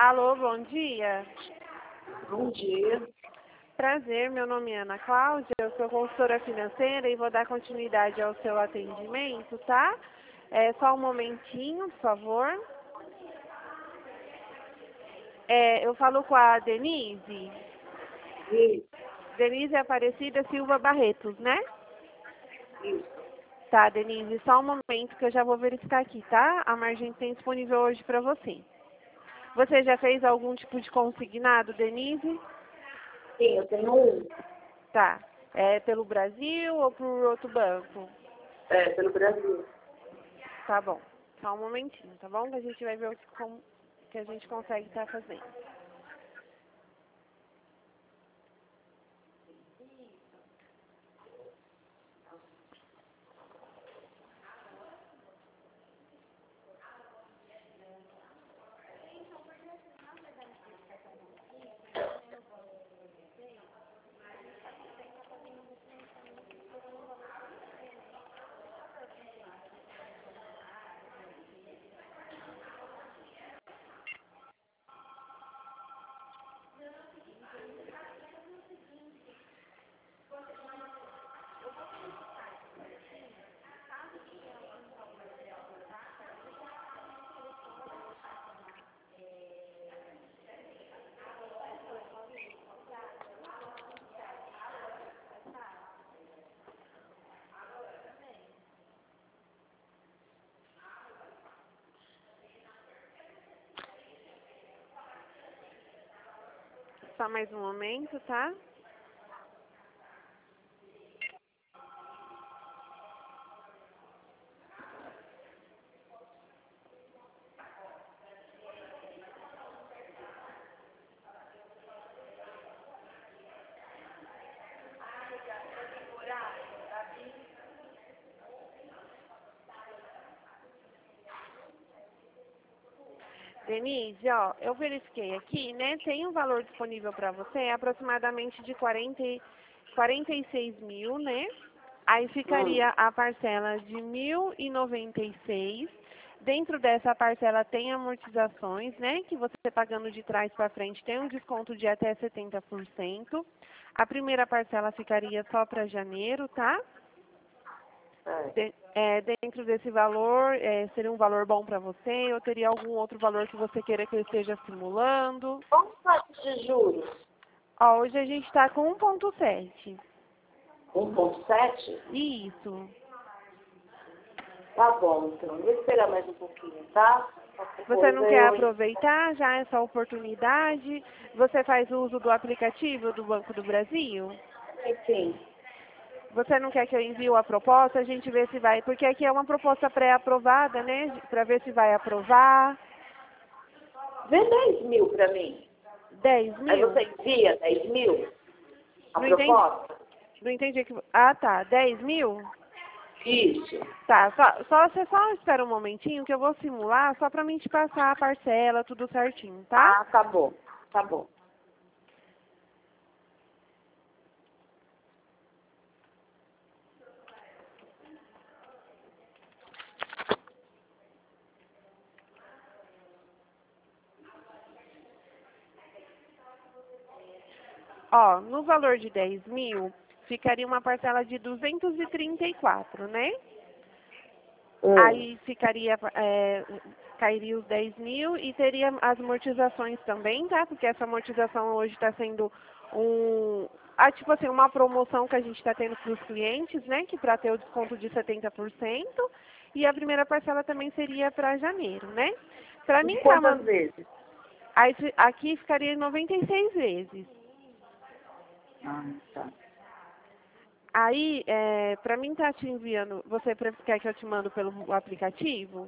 Alô, bom dia. Bom dia. Prazer, meu nome é Ana Cláudia, eu sou consultora financeira e vou dar continuidade ao seu atendimento, tá? Só um momentinho, por favor. Eu falo com a Denise. Isso, Denise Aparecida Silva Barretos, né? isso. Tá, Denise, só um momento que eu já vou verificar aqui, tá? A margem tem disponível hoje para você. Você já fez algum tipo de consignado, Denise? Sim, eu tenho um. Tá. É pelo Brasil ou por outro banco? Pelo Brasil. Tá bom. Só um momentinho, tá bom? Que a gente vai ver como que a gente consegue estar fazendo. Só mais um momento, tá? Denise, ó, eu verifiquei aqui, né? Tem um valor disponível para você, aproximadamente de 46 mil, né? Aí ficaria a parcela de 1.096. Dentro dessa parcela tem amortizações, né? Que você pagando de trás para frente tem um desconto de até 70%. A primeira parcela ficaria só para janeiro, tá? Dentro desse valor, seria um valor bom para você? Ou teria algum outro valor que você queira que eu esteja simulando? Quanto taxa de juros? Ó, hoje a gente está com 1,7. 1,7? Isso. Tá bom, então. Vou esperar mais um pouquinho, tá? Você não quer aproveitar já essa oportunidade? Você faz uso do aplicativo do Banco do Brasil? Sim. Você não quer que eu envie a proposta? A gente vê se vai. Porque aqui é uma proposta pré-aprovada, né? Para ver se vai aprovar. Vê 10 mil pra mim. 10 Aí mil? você envia 10 mil? A Não entendi. proposta? Não entendi que. Ah, tá. 10 mil? Isso. Tá. Você só espera um momentinho que eu vou simular só pra mim te passar a parcela, tudo certinho, tá? Ah, tá bom. Tá bom. Ó, no valor de 10 mil, ficaria uma parcela de 234, né? Aí ficaria, cairia os 10 mil e teria as amortizações também, tá? Porque essa amortização hoje está sendo tipo assim, uma promoção que a gente está tendo para os clientes, né? Que para ter o desconto de 70%. E a primeira parcela também seria para janeiro, né? Para mim, Quantas vezes? Aí, aqui ficaria 96 vezes. Ah, tá. Aí, para mim estar te enviando, você quer que eu te mando pelo aplicativo?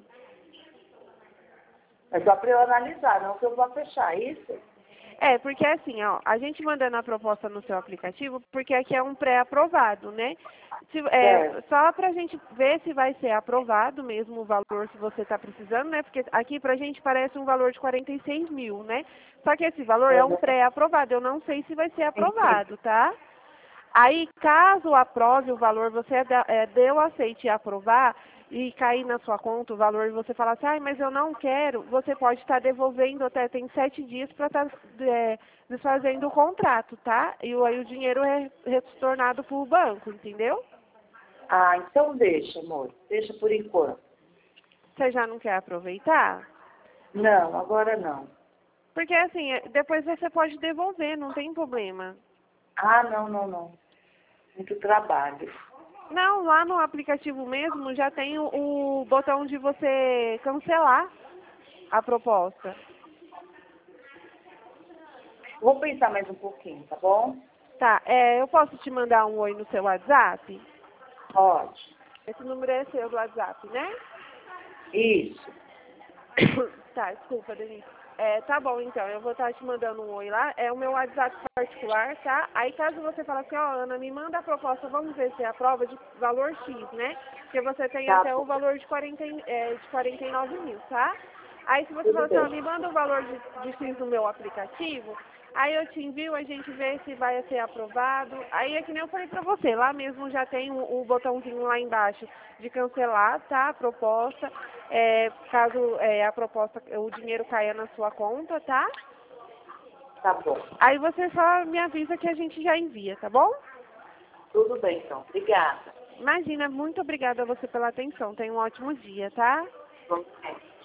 É só pra eu analisar, não que eu vou fechar isso. Porque assim, ó, a gente mandando a proposta no seu aplicativo, porque aqui é um pré-aprovado, né? Só para a gente ver se vai ser aprovado mesmo o valor que você está precisando, né? Porque aqui para a gente parece um valor de 46 mil, né? Só que esse valor é um pré-aprovado, eu não sei se vai ser aprovado, tá? Aí, caso aprove o valor, você deu aceite e aprovar, e cair na sua conta o valor e você falar assim, ai, mas eu não quero, você pode estar devolvendo até, tem 7 dias para estar desfazendo o contrato, tá? E aí o dinheiro é retornado para o banco, entendeu? Ah, então deixa, amor. Deixa por enquanto. Você já não quer aproveitar? Não, agora não. Porque assim, depois você pode devolver, não tem problema. Ah, não, não, não. Muito trabalho. Não, lá no aplicativo mesmo já tem o botão de você cancelar a proposta. Vou pensar mais um pouquinho, tá bom? Tá, eu posso te mandar um oi no seu WhatsApp? Pode. Esse número é seu do WhatsApp, né? Isso. Tá, desculpa, Denise. Tá bom, então, eu vou estar te mandando um oi lá. É o meu WhatsApp particular, tá? Aí caso você fale assim, ó, Ana, me manda a proposta, vamos ver se é a prova de valor X, né? Porque você tem Tá até o bom. valor de 49 mil, tá? Aí se você Tudo falar assim, ó, bem. me manda o valor de X no meu aplicativo, aí eu te envio, a gente vê se vai ser aprovado. Aí é que nem eu falei pra você, lá mesmo já tem o botãozinho lá embaixo de cancelar, tá? A proposta. Caso a proposta, o dinheiro caia na sua conta, tá? Tá bom. Aí você só me avisa que a gente já envia, tá bom? Tudo bem, então. Obrigada. Imagina, muito obrigada a você pela atenção. Tenha um ótimo dia, tá? Vamos ver.